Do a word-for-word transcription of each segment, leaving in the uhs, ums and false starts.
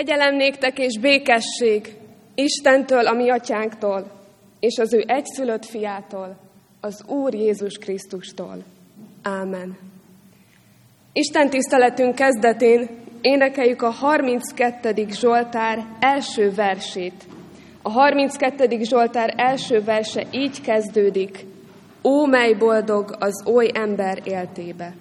Kegyelem néktek és békesség Istentől, a mi atyánktól, és az ő egyszülött fiától, az Úr Jézus Krisztustól. Ámen. Isten tiszteletünk kezdetén énekeljük a harminckettedik Zsoltár első versét. A harminckettedik Zsoltár első verse így kezdődik: Ó, mely boldog az oly ember éltébe!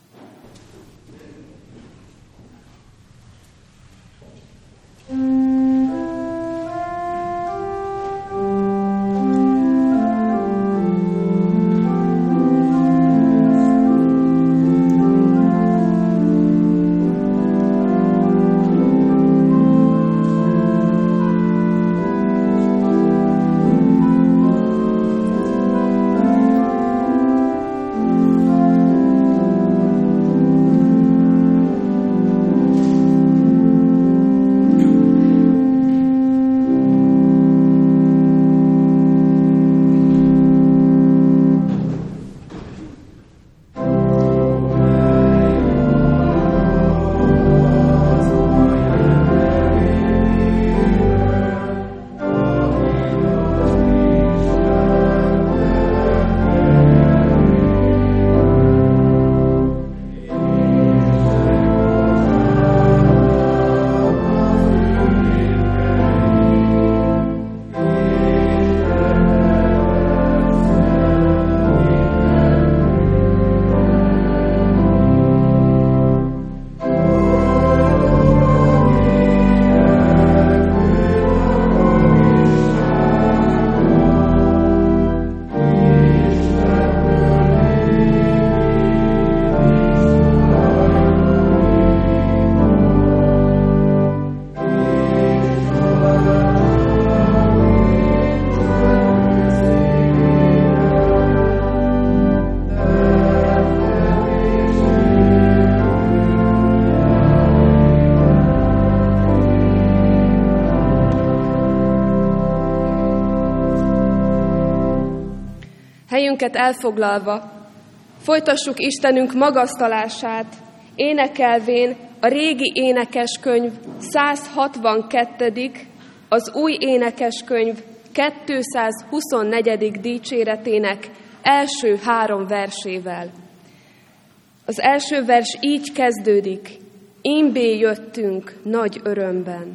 Helyünket elfoglalva, folytassuk Istenünk magasztalását, énekelvén a régi énekeskönyv száz hatvankettedik az új énekeskönyv kétszázhuszonnegyedik dicséretének első három versével. Az első vers így kezdődik: Imbé jöttünk nagy örömben.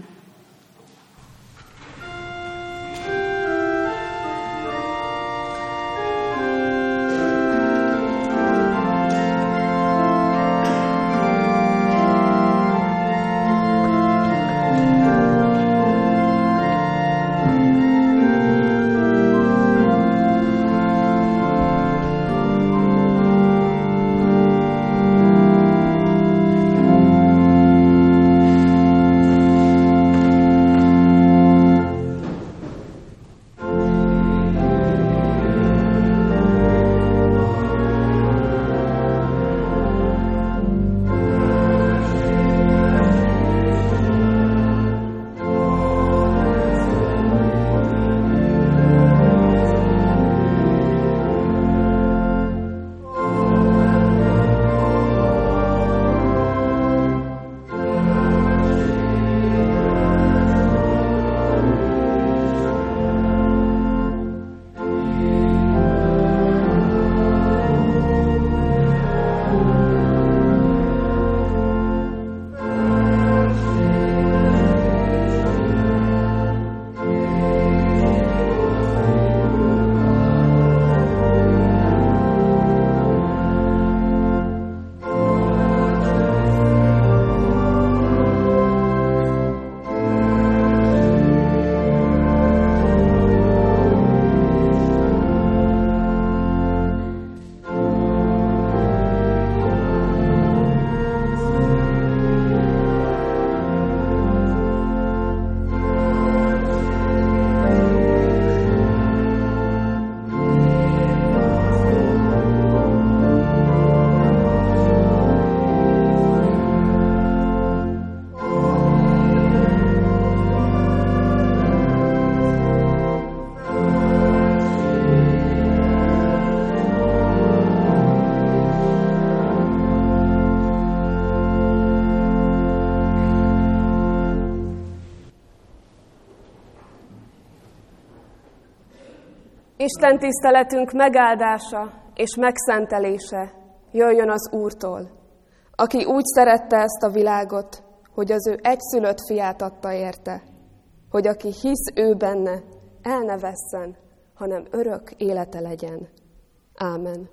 Isten tiszteletünk megáldása és megszentelése jöjjön az Úrtól, aki úgy szerette ezt a világot, hogy az ő egyszülött fiát adta érte, hogy aki hisz ő benne, el ne vesszen, hanem örök élete legyen. Ámen.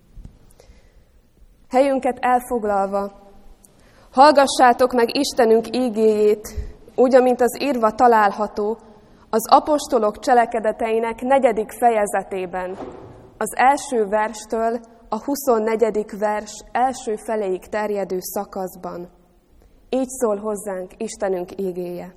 Helyünket elfoglalva, hallgassátok meg Istenünk ígéjét, úgy, amint az írva található az apostolok cselekedeteinek negyedik fejezetében, az első verstől a huszonnegyedik vers első feléig terjedő szakaszban. Így szól hozzánk Istenünk ígéje.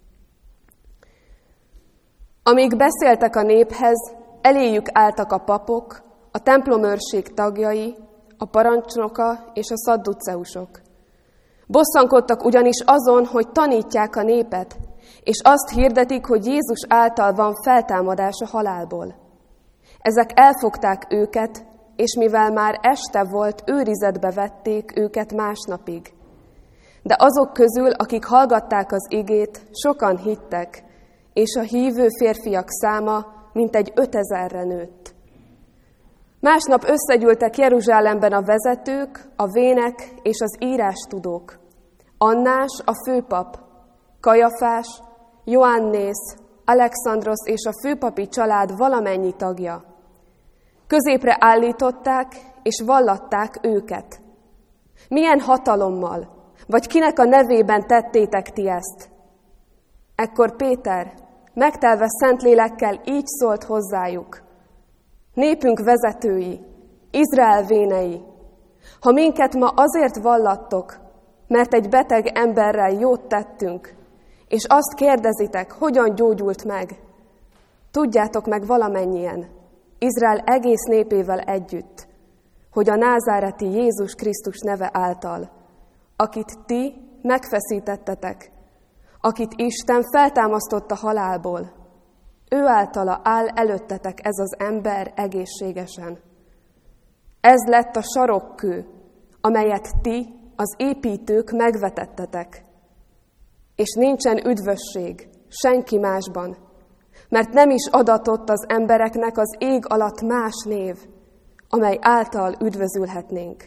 Amíg beszéltek a néphez, eléjük álltak a papok, a templomőrség tagjai, a parancsnoka és a szadduceusok. Bosszankodtak ugyanis azon, hogy tanítják a népet, és azt hirdetik, hogy Jézus által van feltámadás a halálból. Ezek elfogták őket, és mivel már este volt, őrizetbe vették őket másnapig. De azok közül, akik hallgatták az igét, sokan hittek, és a hívő férfiak száma mintegy ötezerre nőtt. Másnap összegyűltek Jeruzsálemben a vezetők, a vének és az írástudók. Annás, a főpap, Kajafás, Joannész, Alexandrosz és a főpapi család valamennyi tagja. Középre állították és vallatták őket. Milyen hatalommal, vagy kinek a nevében tettétek ti ezt? Ekkor Péter, megtelve Szentlélekkel így szólt hozzájuk. Népünk vezetői, Izrael vénei, ha minket ma azért vallattok, mert egy beteg emberrel jót tettünk, és azt kérdezitek, hogyan gyógyult meg, tudjátok meg valamennyien, Izrael egész népével együtt, hogy a názáreti Jézus Krisztus neve által, akit ti megfeszítettetek, akit Isten feltámasztott a halálból, ő általa áll előttetek ez az ember egészségesen. Ez lett a sarokkő, amelyet ti, az építők megvetettetek. És nincsen üdvösség senki másban, mert nem is adatott az embereknek az ég alatt más név, amely által üdvözülhetnénk.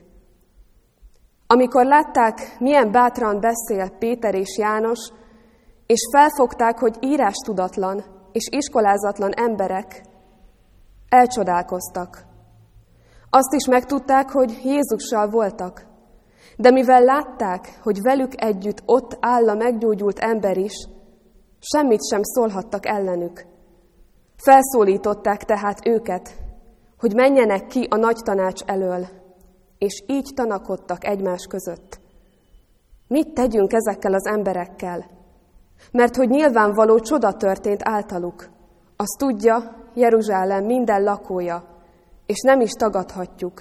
Amikor látták, milyen bátran beszél Péter és János, és felfogták, hogy írástudatlan és iskolázatlan emberek, elcsodálkoztak. Azt is megtudták, hogy Jézussal voltak, de mivel látták, hogy velük együtt ott áll a meggyógyult ember is, semmit sem szólhattak ellenük. Felszólították tehát őket, hogy menjenek ki a nagy tanács elől, és így tanakodtak egymás között. Mit tegyünk ezekkel az emberekkel? Mert hogy nyilvánvaló csoda történt általuk. Azt tudja Jeruzsálem minden lakója, és nem is tagadhatjuk.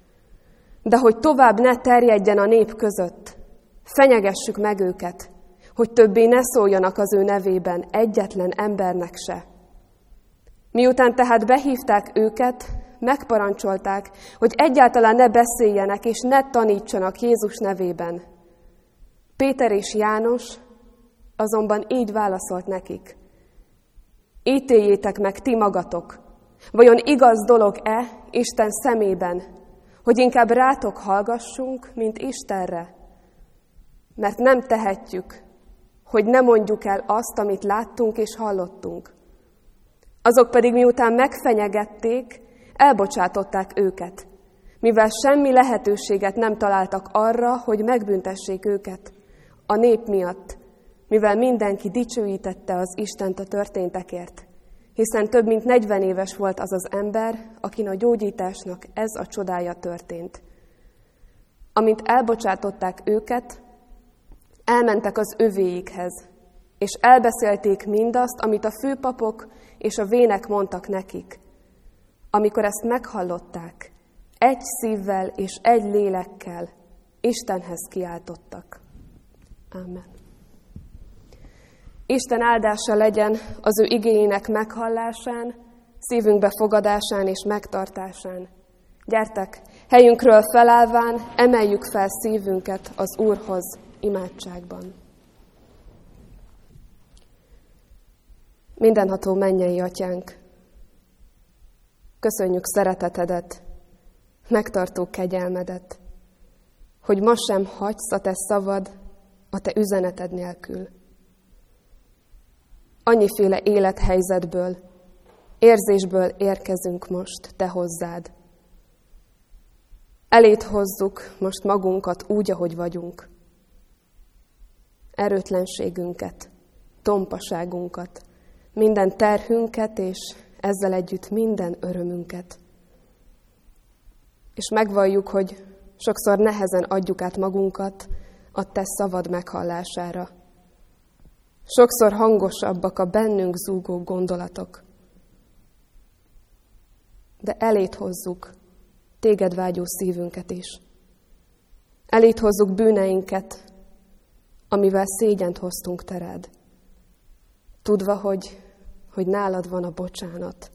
De hogy tovább ne terjedjen a nép között, fenyegessük meg őket, hogy többé ne szóljanak az ő nevében egyetlen embernek se. Miután tehát behívták őket, megparancsolták, hogy egyáltalán ne beszéljenek és ne tanítsanak Jézus nevében. Péter és János azonban így válaszolt nekik. Ítéljétek meg ti magatok, vajon igaz dolog-e Isten szemében, hogy inkább rátok hallgassunk, mint Istenre? Mert nem tehetjük, hogy ne mondjuk el azt, amit láttunk és hallottunk. Azok pedig miután megfenyegették, elbocsátották őket, mivel semmi lehetőséget nem találtak arra, hogy megbüntessék őket a nép miatt, mivel mindenki dicsőítette az Istent a történtekért, hiszen több mint negyven éves volt az az ember, akin a gyógyításnak ez a csodája történt. Amint elbocsátották őket, elmentek az övéikhez, és elbeszélték mindazt, amit a főpapok és a vének mondtak nekik. Amikor ezt meghallották, egy szívvel és egy lélekkel Istenhez kiáltottak. Ámen. Isten áldása legyen az ő igéjének meghallásán, szívünk befogadásán és megtartásán. Gyertek, helyünkről felállván emeljük fel szívünket az Úrhoz imádságban. Mindenható mennyei Atyánk, Köszönjük szeretetedet, megtartó kegyelmedet, hogy ma sem hagysz a te szavad a te üzeneted nélkül. Annyiféle élethelyzetből, érzésből érkezünk most te hozzád. Eléd hozzuk most magunkat úgy, ahogy vagyunk. Erőtlenségünket, tompaságunkat, minden terhünket, és ezzel együtt minden örömünket. És megvalljuk, hogy sokszor nehezen adjuk át magunkat a te szavad meghallására. Sokszor hangosabbak a bennünk zúgó gondolatok. De eléd hozzuk téged vágyó szívünket is. Eléd hozzuk bűneinket, amivel szégyent hoztunk te rád. Tudva, hogy, hogy nálad van a bocsánat.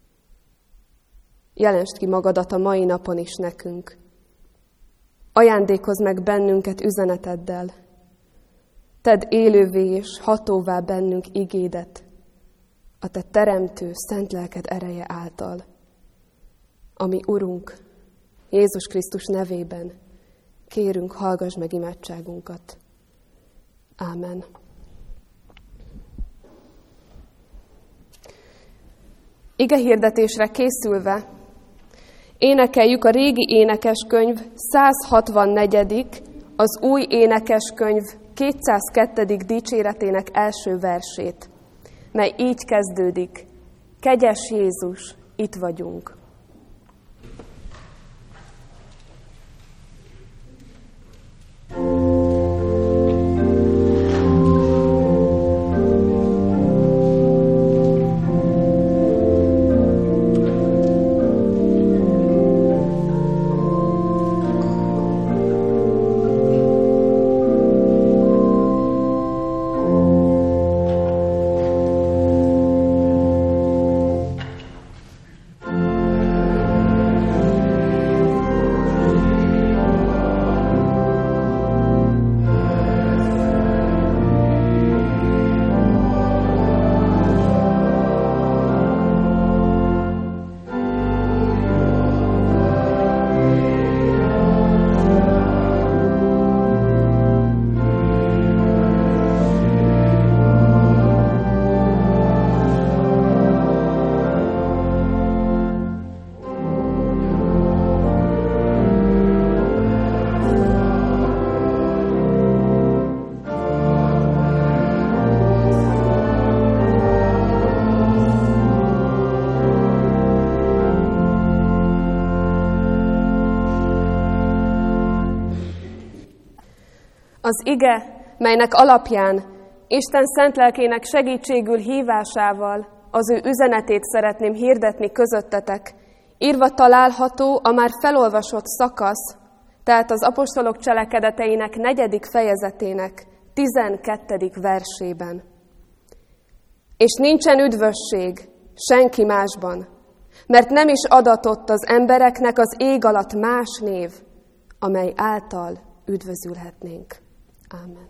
Jelensd ki magadat a mai napon is nekünk. Ajándékozz meg bennünket üzeneteddel. Tedd élővé és hatóvá bennünk igédet, a te teremtő, szent lelked ereje által, ami Urunk, Jézus Krisztus nevében kérünk, hallgass meg imádságunkat. Ámen. Igehirdetésre készülve énekeljük a régi énekeskönyv száz hatvannegyedik az új énekeskönyv kétszázkettő dicséretének első versét, mely így kezdődik: Kegyes Jézus, itt vagyunk. Az ige, melynek alapján Isten szent lelkének segítségül hívásával az ő üzenetét szeretném hirdetni közöttetek, írva található a már felolvasott szakasz, tehát az apostolok cselekedeteinek negyedik fejezetének tizenkettedik versében. És nincsen üdvösség senki másban, mert nem is adatott az embereknek az ég alatt más név, amely által üdvözülhetnénk. Ámen.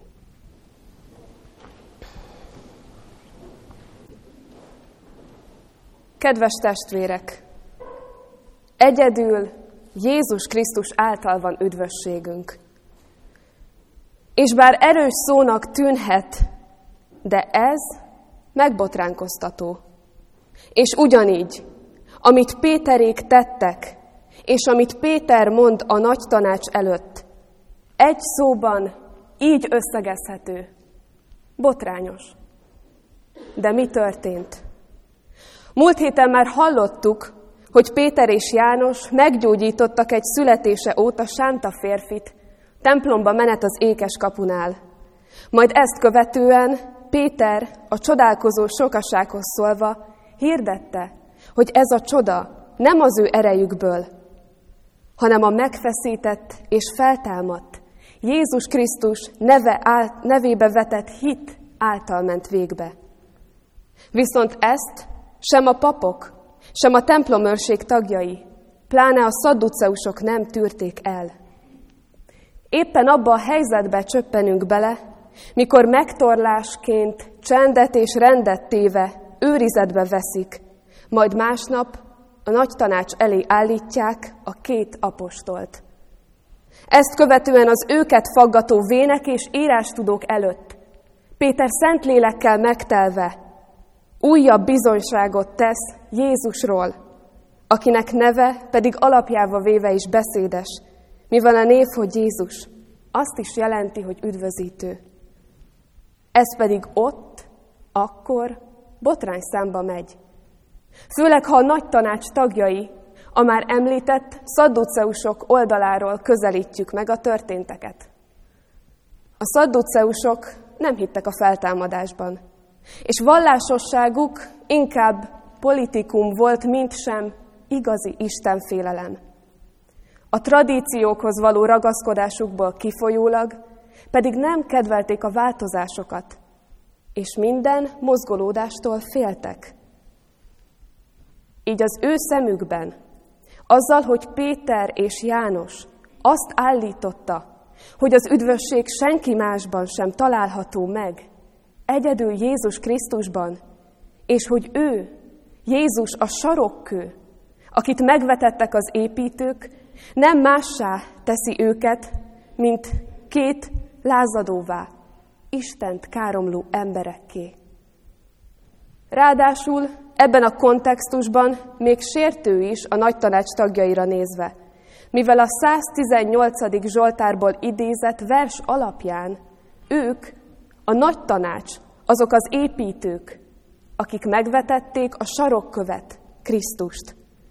Kedves testvérek! Egyedül Jézus Krisztus által van üdvösségünk. És bár erős szónak tűnhet, de ez megbotránkoztató. És ugyanígy, amit Péterék tettek, és amit Péter mond a nagy tanács előtt, egy szóban így összegezhető. Botrányos. De mi történt? Múlt héten már hallottuk, hogy Péter és János meggyógyítottak egy születése óta sánta férfit, templomba menet az ékes kapunál. Majd ezt követően Péter a csodálkozó sokasághoz szólva hirdette, hogy ez a csoda nem az ő erejükből, hanem a megfeszített és feltámadt Jézus Krisztus neve áll, nevébe vetett hit által ment végbe. Viszont ezt sem a papok, sem a templomőrség tagjai, pláne a szadduceusok nem tűrték el. Éppen abba a helyzetbe csöppenünk bele, mikor megtorlásként csendet és rendet téve őrizetbe veszik, majd másnap a nagy tanács elé állítják a két apostolt. Ezt követően az őket faggató vének és írástudók előtt Péter Szentlélekkel megtelve újabb bizonyságot tesz Jézusról, akinek neve pedig alapjába véve is beszédes, mivel a név, hogy Jézus, azt is jelenti, hogy üdvözítő. Ez pedig ott, akkor botrányszámba megy. Főleg, ha a nagy tanács tagjai, a már említett szadduceusok oldaláról közelítjük meg a történteket. A szadduceusok nem hittek a feltámadásban, és vallásosságuk inkább politikum volt, mint sem igazi istenfélelem. A tradíciókhoz való ragaszkodásukból kifolyólag pedig nem kedvelték a változásokat, és minden mozgolódástól féltek. Így az ő szemükben, azzal, hogy Péter és János azt állította, hogy az üdvösség senki másban sem található meg, egyedül Jézus Krisztusban, és hogy ő, Jézus a sarokkő, akit megvetettek az építők, nem mássá teszi őket, mint két lázadóvá, Istent káromló emberekké. Ráadásul ebben a kontextusban még sértő is a nagy tanács tagjaira nézve, mivel a száztizennyolcadik Zsoltárból idézett vers alapján ők, a nagy tanács, azok az építők, akik megvetették a sarokkövet, Krisztust.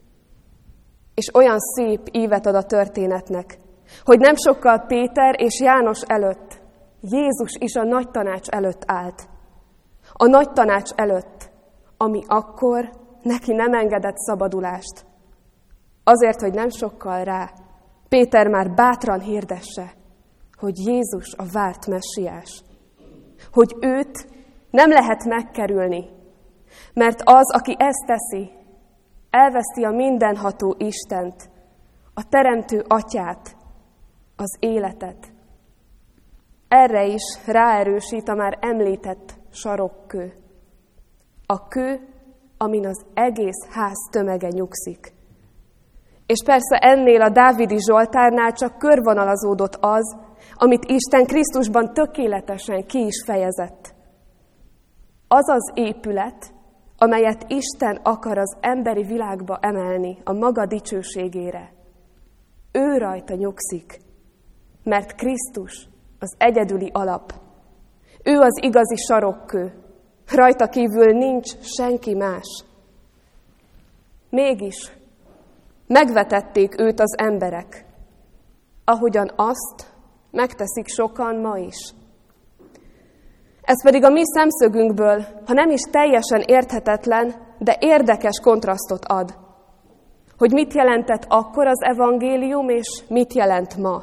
És olyan szép ívet ad a történetnek, hogy nem sokkal Péter és János előtt Jézus is a nagy tanács előtt állt. A nagy tanács előtt, ami akkor neki nem engedett szabadulást. Azért, hogy nem sokkal rá Péter már bátran hirdesse, hogy Jézus a várt messiás. Hogy őt nem lehet megkerülni, mert az, aki ezt teszi, elveszti a mindenható Istent, a teremtő atyát, az életet. Erre is ráerősít a már említett sarokkő. A kő, amin az egész ház tömege nyugszik. És persze ennél a dávidi Zsoltárnál csak körvonalazódott az, amit Isten Krisztusban tökéletesen ki is fejezett. Az az épület, amelyet Isten akar az emberi világba emelni a maga dicsőségére. Ő rajta nyugszik, mert Krisztus az egyedüli alap. Ő az igazi sarokkő. Rajta kívül nincs senki más. Mégis megvetették őt az emberek, ahogyan azt megteszik sokan ma is. Ez pedig a mi szemszögünkből, ha nem is teljesen érthetetlen, de érdekes kontrasztot ad. Hogy mit jelentett akkor az evangélium, és mit jelent ma.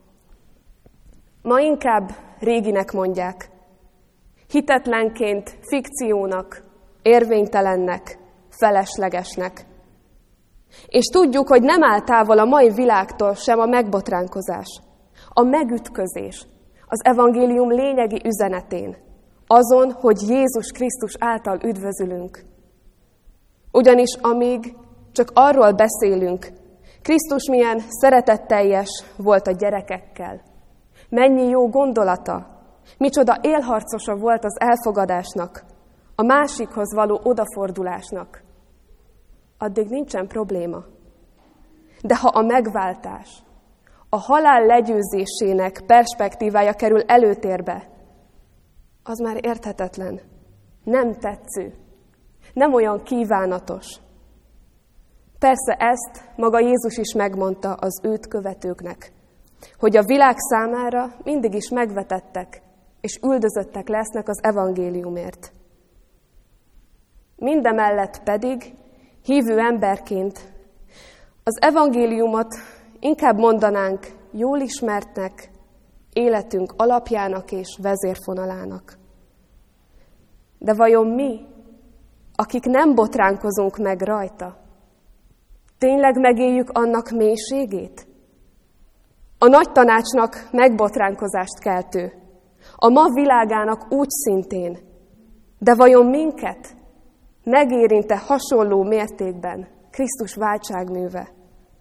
Ma inkább réginek mondják. Hitetlenként, fikciónak, érvénytelennek, feleslegesnek. És tudjuk, hogy nem áll távol a mai világtól sem a megbotránkozás, a megütközés az evangélium lényegi üzenetén, azon, hogy Jézus Krisztus által üdvözülünk. Ugyanis amíg csak arról beszélünk, Krisztus milyen szeretetteljes volt a gyerekekkel, mennyi jó gondolata, micsoda élharcosa volt az elfogadásnak, a másikhoz való odafordulásnak, addig nincsen probléma. De ha a megváltás, a halál legyőzésének perspektívája kerül előtérbe, az már érthetetlen, nem tetsző, nem olyan kívánatos. Persze ezt maga Jézus is megmondta az őt követőknek, hogy a világ számára mindig is megvetettek és üldözöttek lesznek az evangéliumért. Mindemellett pedig hívő emberként az evangéliumot inkább mondanánk jól ismertnek, életünk alapjának és vezérfonalának. De vajon mi, akik nem botránkozunk meg rajta, tényleg megéljük annak mélységét? A nagy tanácsnak megbotránkozást keltő, a ma világának úgy szintén, de vajon minket megérinte hasonló mértékben Krisztus váltságműve.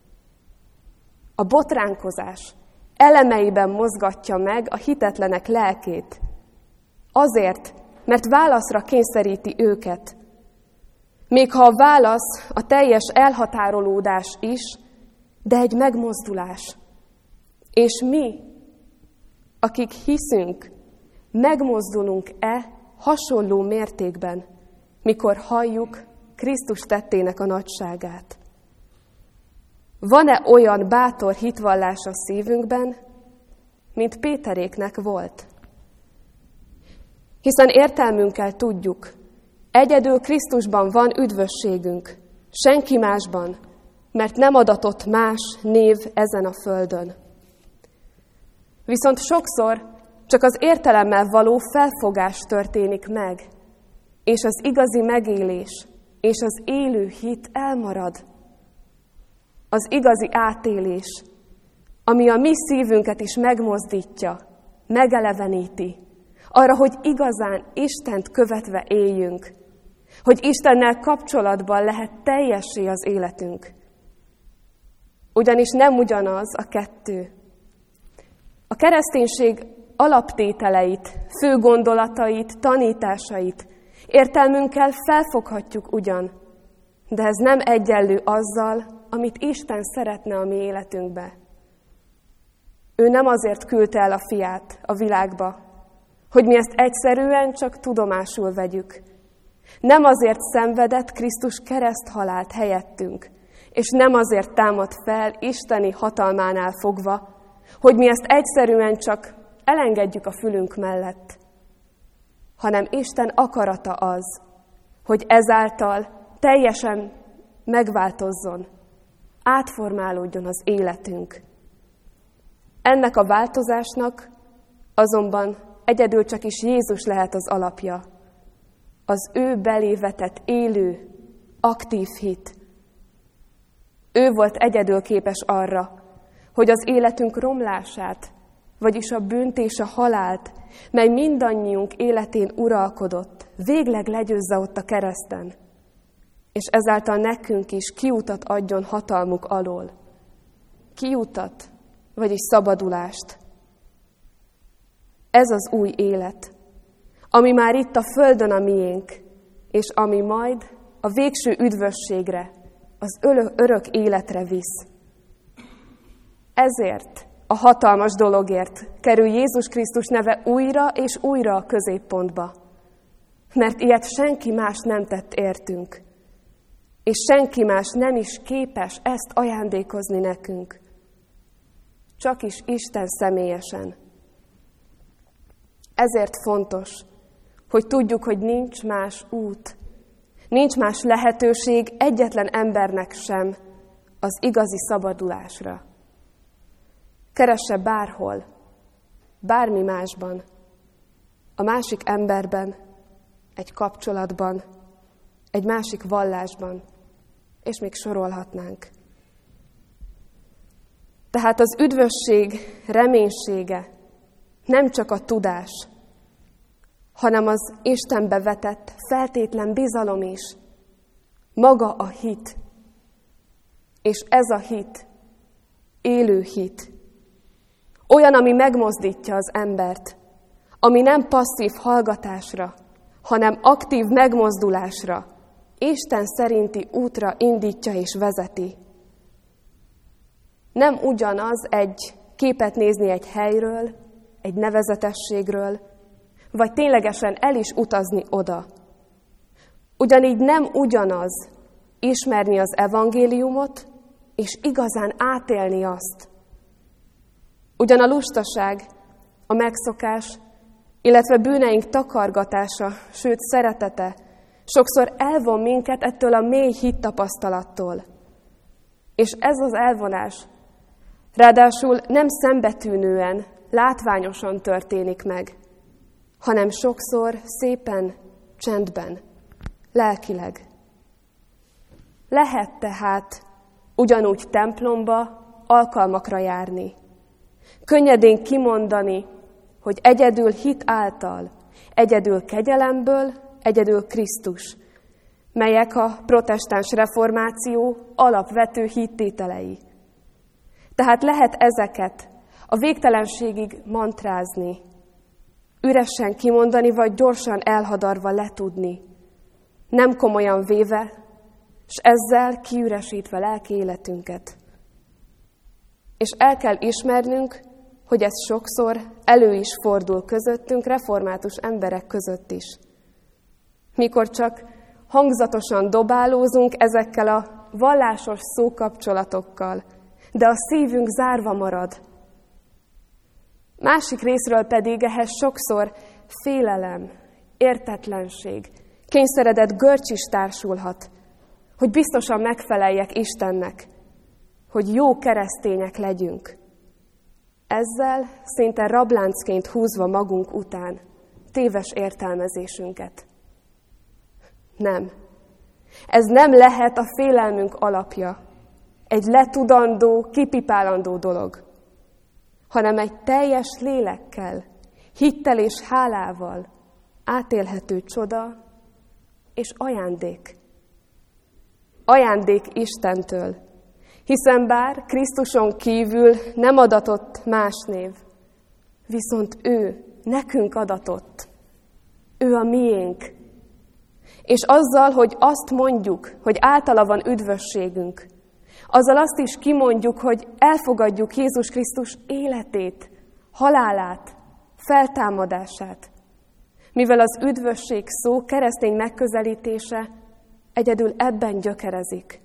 A botránkozás elemeiben mozgatja meg a hitetlenek lelkét. Azért, mert válaszra kényszeríti őket. Még ha a válasz a teljes elhatárolódás is, de egy megmozdulás. És mi, akik hiszünk, megmozdulunk-e hasonló mértékben, mikor halljuk Krisztus tettének a nagyságát? Van-e olyan bátor hitvallás a szívünkben, mint Péteréknek volt? Hiszen értelmünkkel tudjuk, egyedül Krisztusban van üdvösségünk, senki másban, mert nem adatott más név ezen a földön. Viszont sokszor csak az értelemmel való felfogás történik meg, és az igazi megélés és az élő hit elmarad. Az igazi átélés, ami a mi szívünket is megmozdítja, megeleveníti, arra, hogy igazán Istent követve éljünk, hogy Istennel kapcsolatban lehet teljessé az életünk. Ugyanis nem ugyanaz a kettő. A kereszténység alaptételeit, fő gondolatait, tanításait értelmünkkel felfoghatjuk ugyan, de ez nem egyenlő azzal, amit Isten szeretne a mi életünkbe. Ő nem azért küldte el a fiát a világba, hogy mi ezt egyszerűen csak tudomásul vegyük. Nem azért szenvedett Krisztus kereszthalált helyettünk, és nem azért támad fel isteni hatalmánál fogva, hogy mi ezt egyszerűen csak elengedjük a fülünk mellett, hanem Isten akarata az, hogy ezáltal teljesen megváltozzon, átformálódjon az életünk. Ennek a változásnak azonban egyedül csak is Jézus lehet az alapja. Az ő belé vetett élő, aktív hit. Ő volt egyedül képes arra, hogy az életünk romlását, vagyis a bűnt és a halált, mely mindannyiunk életén uralkodott, végleg legyőzze ott a kereszten, és ezáltal nekünk is kiutat adjon hatalmuk alól. Kiutat, vagyis szabadulást. Ez az új élet, ami már itt a földön a miénk, és ami majd a végső üdvösségre, az örök életre visz. Ezért, a hatalmas dologért kerül Jézus Krisztus neve újra és újra a középpontba, mert ilyet senki más nem tett értünk, és senki más nem is képes ezt ajándékozni nekünk. Csak is Isten személyesen. Ezért fontos, hogy tudjuk, hogy nincs más út, nincs más lehetőség egyetlen embernek sem az igazi szabadulásra. Keresse bárhol, bármi másban, a másik emberben, egy kapcsolatban, egy másik vallásban, és még sorolhatnánk. Tehát az üdvösség reménysége nem csak a tudás, hanem az Istenbe vetett feltétlen bizalom is, maga a hit. És ez a hit, élő hit, olyan, ami megmozdítja az embert, ami nem passzív hallgatásra, hanem aktív megmozdulásra, Isten szerinti útra indítja és vezeti. Nem ugyanaz egy képet nézni egy helyről, egy nevezetességről, vagy ténylegesen el is utazni oda. Ugyanígy nem ugyanaz ismerni az evangéliumot, és igazán átélni azt. Ugyan a lustaság, a megszokás, illetve bűneink takargatása, sőt szeretete sokszor elvon minket ettől a mély hittapasztalattól. És ez az elvonás ráadásul nem szembetűnően, látványosan történik meg, hanem sokszor szépen, csendben, lelkileg. Lehet tehát ugyanúgy templomba, alkalmakra járni, könnyedén kimondani, hogy egyedül hit által, egyedül kegyelemből, egyedül Krisztus, melyek a protestáns reformáció alapvető hittételei. Tehát lehet ezeket a végtelenségig mantrázni, üresen kimondani, vagy gyorsan elhadarva letudni, nem komolyan véve, és ezzel kiüresítve lelki életünket. És el kell ismernünk, hogy ez sokszor elő is fordul közöttünk, református emberek között is. Mikor csak hangzatosan dobálózunk ezekkel a vallásos szókapcsolatokkal, de a szívünk zárva marad. Másik részről pedig ehhez sokszor félelem, értetlenség, kényszeredett görcs is társulhat, hogy biztosan megfeleljek Istennek, hogy jó keresztények legyünk. Ezzel szinte rabláncként húzva magunk után téves értelmezésünket. Nem. Ez nem lehet a félelmünk alapja, egy letudandó, kipipálandó dolog, hanem egy teljes lélekkel, hittel és hálával átélhető csoda és ajándék. Ajándék Istentől, hiszen bár Krisztuson kívül nem adatott más név, viszont ő nekünk adatott. Ő a miénk. És azzal, hogy azt mondjuk, hogy általa van üdvösségünk, azzal azt is kimondjuk, hogy elfogadjuk Jézus Krisztus életét, halálát, feltámadását, mivel az üdvösség szó keresztény megközelítése egyedül ebben gyökerezik.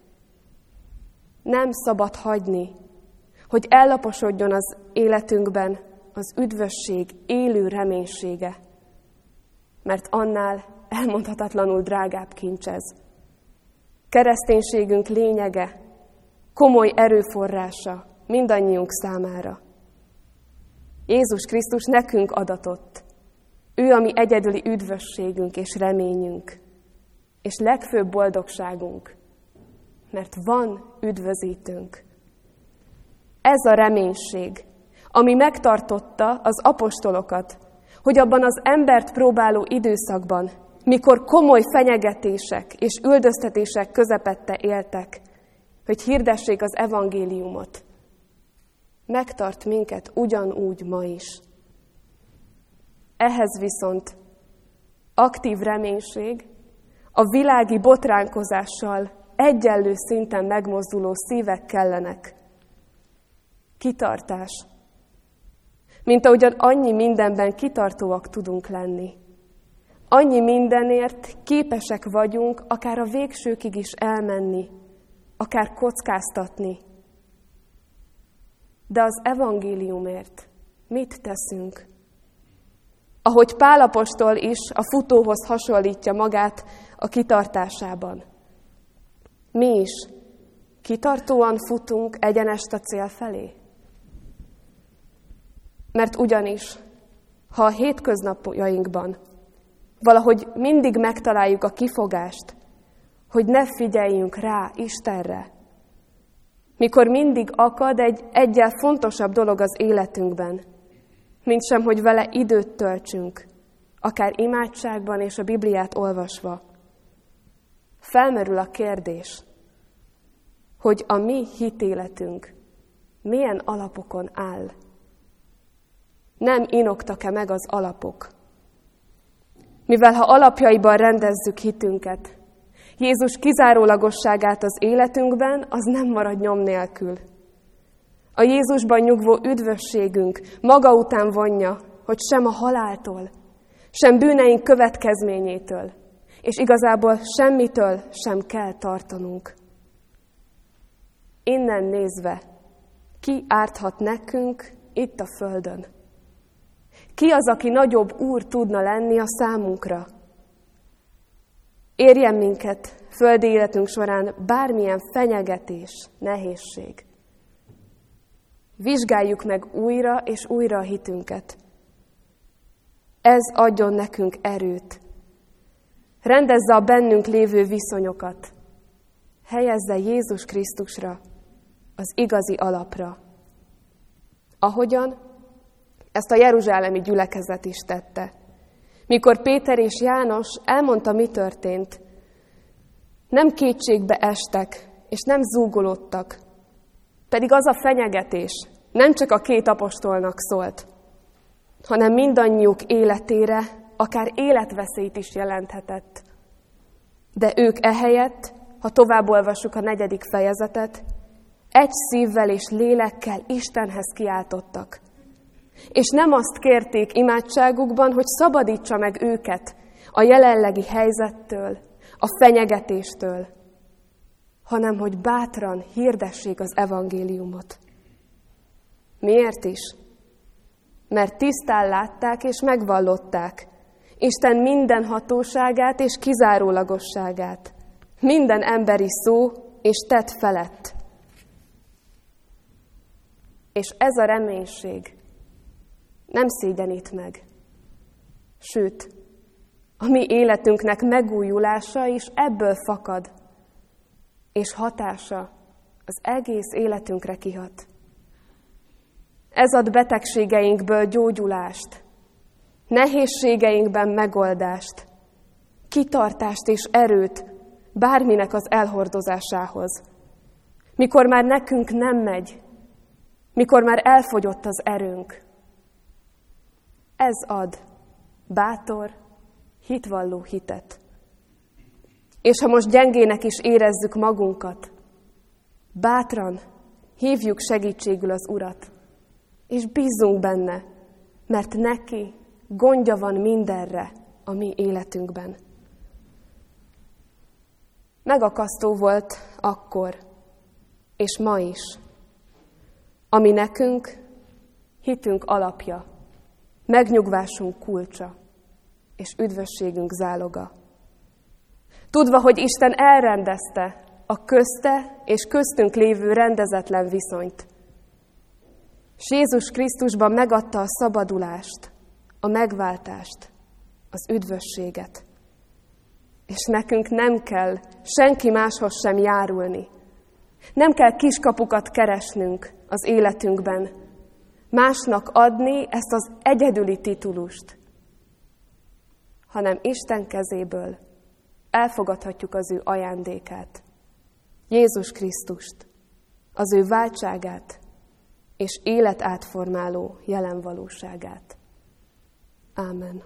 Nem szabad hagyni, hogy ellaposodjon az életünkben az üdvösség élő reménysége, mert annál elmondhatatlanul drágább kincs ez. Kereszténységünk lényege, komoly erőforrása mindannyiunk számára. Jézus Krisztus nekünk adatott. Ő a mi egyedüli üdvösségünk és reményünk, és legfőbb boldogságunk, mert van üdvözítőnk. Ez a reménység, ami megtartotta az apostolokat, hogy abban az embert próbáló időszakban, mikor komoly fenyegetések és üldöztetések közepette éltek, hogy hirdessék az evangéliumot, megtart minket ugyanúgy ma is. Ehhez viszont aktív reménység, a világi botránkozással egyenlő szinten megmozduló szívek kellenek. Kitartás. Mint ahogyan annyi mindenben kitartóak tudunk lenni. Annyi mindenért képesek vagyunk akár a végsőkig is elmenni, akár kockáztatni. De az evangéliumért mit teszünk? Ahogy Pál apostol is a futóhoz hasonlítja magát a kitartásában. Mi is kitartóan futunk egyenest a cél felé? Mert ugyanis, ha a hétköznapjainkban valahogy mindig megtaláljuk a kifogást, hogy ne figyeljünk rá Istenre, mikor mindig akad egy egyel fontosabb dolog az életünkben, mint sem, hogy vele időt töltsünk, akár imádságban és a Bibliát olvasva. Felmerül a kérdés, hogy a mi hitéletünk milyen alapokon áll. Nem inoktak-e meg az alapok? Mivel ha alapjaiban rendezzük hitünket, Jézus kizárólagosságát az életünkben, az nem marad nyom nélkül. A Jézusban nyugvó üdvösségünk maga után vonja, hogy sem a haláltól, sem bűneink következményétől, és igazából semmitől sem kell tartanunk. Innen nézve, ki árthat nekünk itt a földön? Ki az, aki nagyobb úr tudna lenni a számunkra? Érjen minket földi életünk során bármilyen fenyegetés, nehézség. Vizsgáljuk meg újra és újra a hitünket. Ez adjon nekünk erőt. Rendezze a bennünk lévő viszonyokat. Helyezze Jézus Krisztusra, az igazi alapra. Ahogyan ezt a jeruzsálemi gyülekezet is tette. Mikor Péter és János elmondta, mi történt, nem kétségbe estek, és nem zúgolódtak. Pedig az a fenyegetés nem csak a két apostolnak szólt, hanem mindannyiuk életére akár életveszélyt is jelenthetett. De ők ehelyett, ha tovább olvassuk a negyedik fejezetet, egy szívvel és lélekkel Istenhez kiáltottak. És nem azt kérték imádságukban, hogy szabadítsa meg őket a jelenlegi helyzettől, a fenyegetéstől, hanem hogy bátran hirdessék az evangéliumot. Miért is? Mert tisztán látták és megvallották Isten minden hatóságát és kizárólagosságát, minden emberi szó és tett felett. És ez a reménység nem szégyenít meg. Sőt, a mi életünknek megújulása is ebből fakad, és hatása az egész életünkre kihat. Ez ad betegségeinkből gyógyulást, nehézségeinkben megoldást, kitartást és erőt bárminek az elhordozásához. Mikor már nekünk nem megy, mikor már elfogyott az erőnk. Ez ad bátor, hitvalló hitet. És ha most gyengének is érezzük magunkat, bátran hívjuk segítségül az Urat, és bízzunk benne, mert neki gondja van mindenre a mi életünkben. Megakasztó volt akkor, és ma is, ami nekünk hitünk alapja, megnyugvásunk kulcsa, és üdvösségünk záloga. Tudva, hogy Isten elrendezte a közte és köztünk lévő rendezetlen viszonyt, és Jézus Krisztusban megadta a szabadulást, a megváltást, az üdvösséget. És nekünk nem kell senki máshoz sem járulni. Nem kell kiskapukat keresnünk az életünkben, másnak adni ezt az egyedüli titulust, hanem Isten kezéből elfogadhatjuk az ő ajándékát, Jézus Krisztust, az ő váltságát és életátformáló jelen valóságát. Ámen.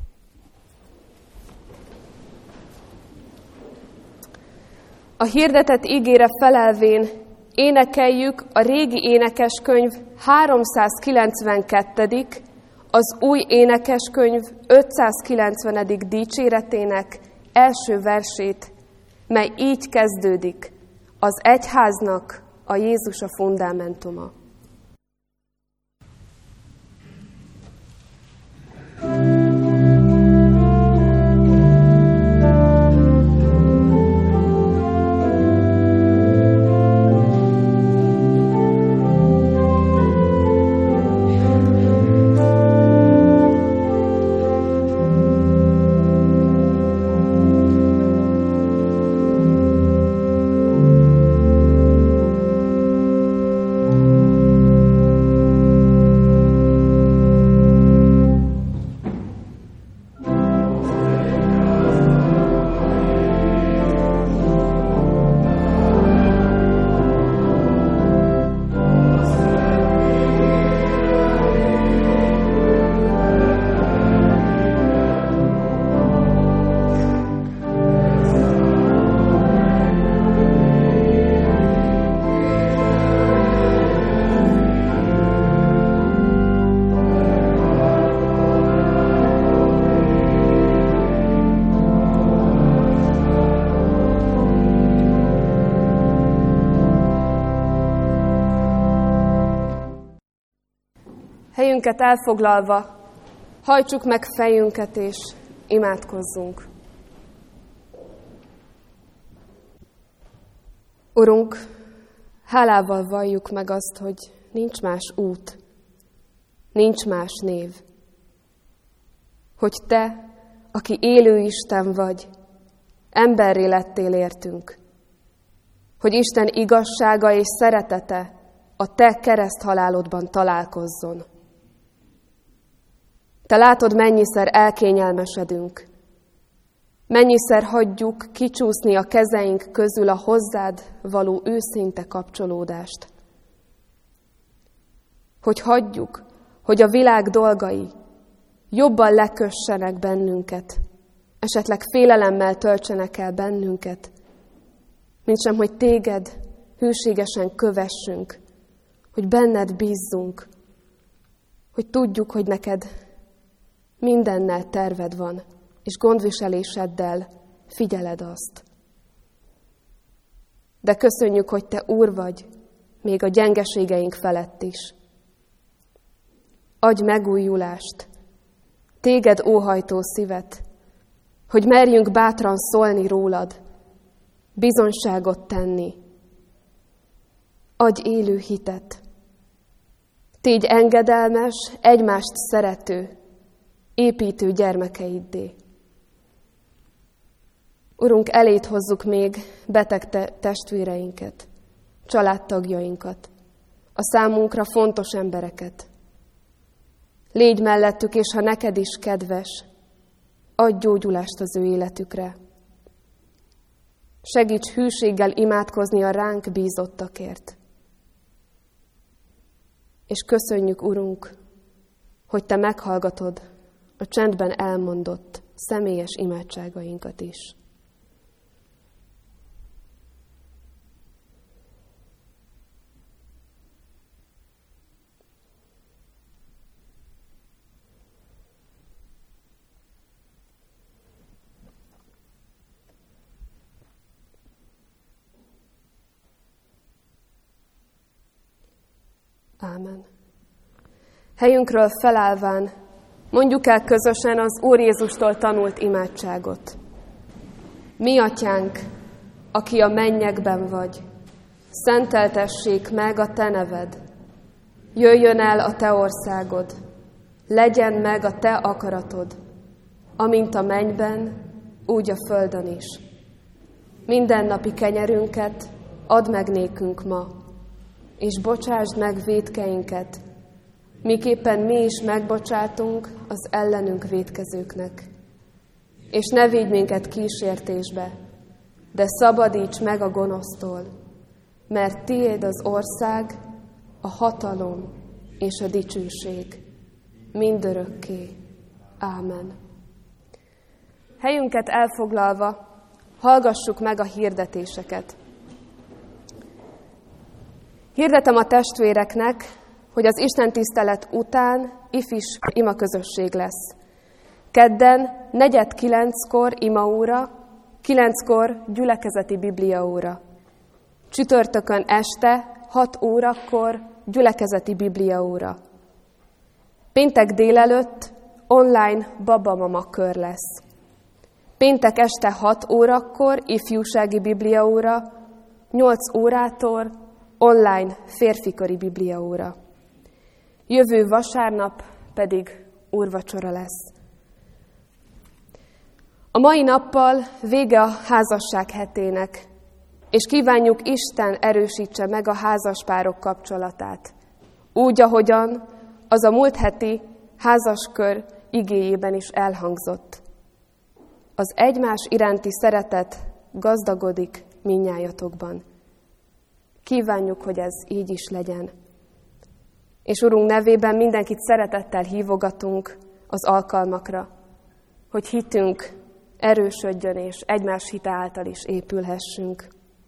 A hirdetett ígére felelvén énekeljük a régi énekeskönyv háromszázkilencvenkettedik az új énekeskönyv ötszázkilencvenedik dicséretének első versét, mely így kezdődik: az egyháznak a Jézus a fundamentuma. Helyünket elfoglalva, hajtsuk meg fejünket és imádkozzunk. Urunk, hálával valljuk meg azt, hogy nincs más út, nincs más név. Hogy Te, aki élő Isten vagy, emberré lettél értünk. Hogy Isten igazsága és szeretete a Te kereszthalálodban találkozzon. Te látod, mennyiszer elkényelmesedünk. Mennyiszer hagyjuk kicsúszni a kezeink közül a hozzád való őszinte kapcsolódást. Hogy hagyjuk, hogy a világ dolgai jobban lekössenek bennünket, esetleg félelemmel töltsenek el bennünket, mint sem, hogy téged hűségesen kövessünk, hogy benned bízzunk, hogy tudjuk, hogy neked mindennel terved van, és gondviseléseddel figyeled azt. De köszönjük, hogy te Úr vagy, még a gyengeségeink felett is. Adj megújulást, téged óhajtó szívet, hogy merjünk bátran szólni rólad, bizonyságot tenni. Adj élő hitet, tégy engedelmes, egymást szerető, építő gyermekeiddé. Urunk, eléd hozzuk még beteg te- testvéreinket, családtagjainkat, a számunkra fontos embereket. Légy mellettük, és ha neked is kedves, adj gyógyulást az ő életükre. Segíts hűséggel imádkozni a ránk bízottakért. És köszönjük, Urunk, hogy te meghallgatod a csendben elmondott személyes imádságainkat is. Ámen. Helyünkről felállván mondjuk el közösen az Úr Jézustól tanult imádságot. Mi atyánk, aki a mennyekben vagy, szenteltessék meg a te neved. Jöjjön el a te országod, legyen meg a te akaratod, amint a mennyben, úgy a földön is. Mindennapi kenyerünket add meg nékünk ma, és bocsásd meg vétkeinket, miképpen mi is megbocsátunk az ellenünk vétkezőknek. És ne vigy minket kísértésbe, de szabadíts meg a gonosztól, mert tiéd az ország, a hatalom és a dicsőség mindörökké. Ámen. Helyünket elfoglalva hallgassuk meg a hirdetéseket. Hirdetem a testvéreknek, hogy az istentisztelet után ifis imaközösség lesz. Kedden negyed kilenckor imaóra, kilenckor gyülekezeti bibliaóra. Csütörtökön este hat órakor gyülekezeti bibliaóra. Péntek délelőtt online babamama kör lesz. Péntek este hat órakor ifjúsági bibliaóra, nyolc órától online férfikori bibliaóra. Jövő vasárnap pedig úrvacsora lesz. A mai nappal vége a házasság hetének, és kívánjuk, Isten erősítse meg a házaspárok kapcsolatát, úgy, ahogyan az a múlt heti házaskör igéjében is elhangzott. Az egymás iránti szeretet gazdagodik mindnyájatokban. Kívánjuk, hogy ez így is legyen. És Urunk nevében mindenkit szeretettel hívogatunk az alkalmakra, hogy hitünk erősödjön, és egymás hite által is épülhessünk.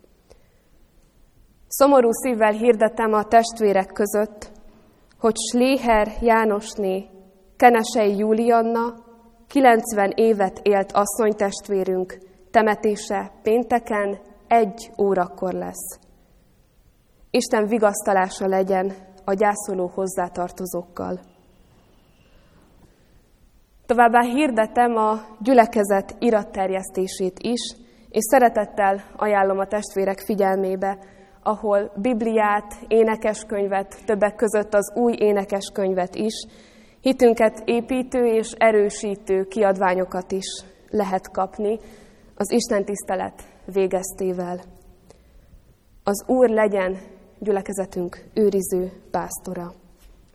Szomorú szívvel hirdetem a testvérek között, hogy Sléher Jánosné, Kenesei Julianna, kilencven évet élt asszonytestvérünk temetése pénteken egy órakor lesz. Isten vigasztalása legyen a gyászoló hozzátartozókkal. Továbbá hirdetem a gyülekezet iratterjesztését is, és szeretettel ajánlom a testvérek figyelmébe, ahol Bibliát, énekeskönyvet, többek között az új énekeskönyvet is, hitünket építő és erősítő kiadványokat is lehet kapni az istentisztelet végeztével. Az Úr legyen gyülekezetünk őriző pásztora.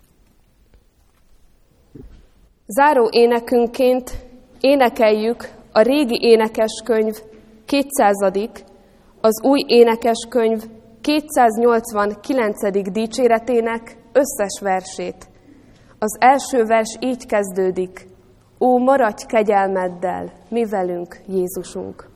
Záró énekünként énekeljük a régi énekeskönyv kétszázadik, az új énekeskönyv kétszáznyolcvankilencedik dicséretének összes versét. Az első vers így kezdődik: Ó, maradj kegyelmeddel, mi velünk, Jézusunk!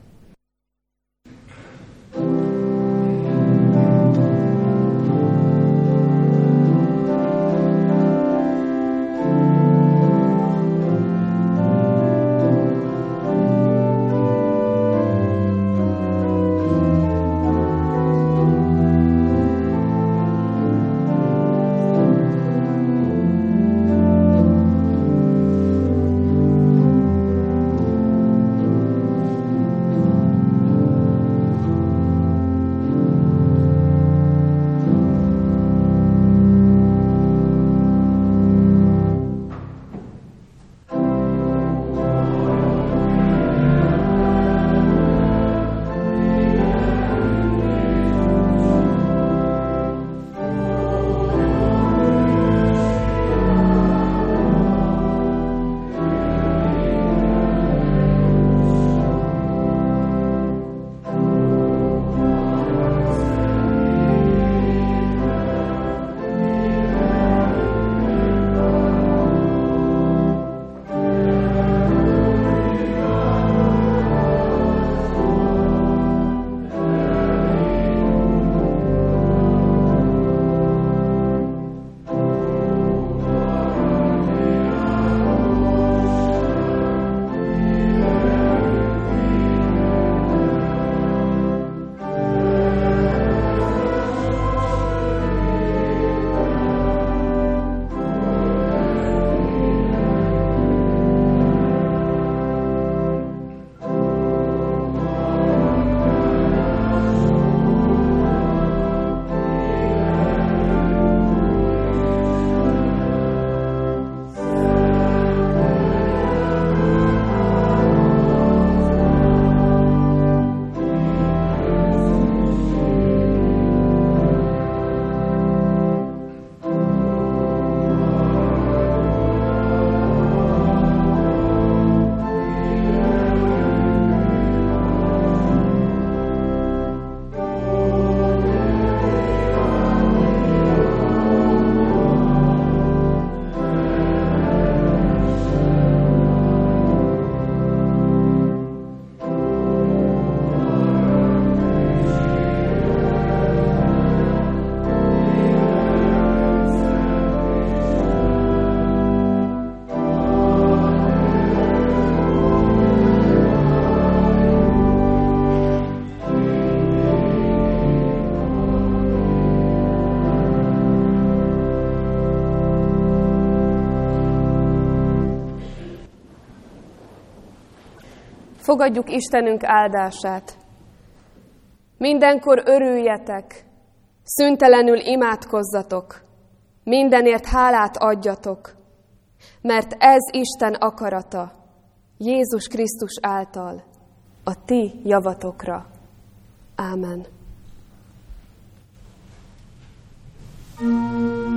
Fogadjuk Istenünk áldását. Mindenkor örüljetek, szüntelenül imádkozzatok, mindenért hálát adjatok, mert ez Isten akarata, Jézus Krisztus által, a ti javatokra. Ámen.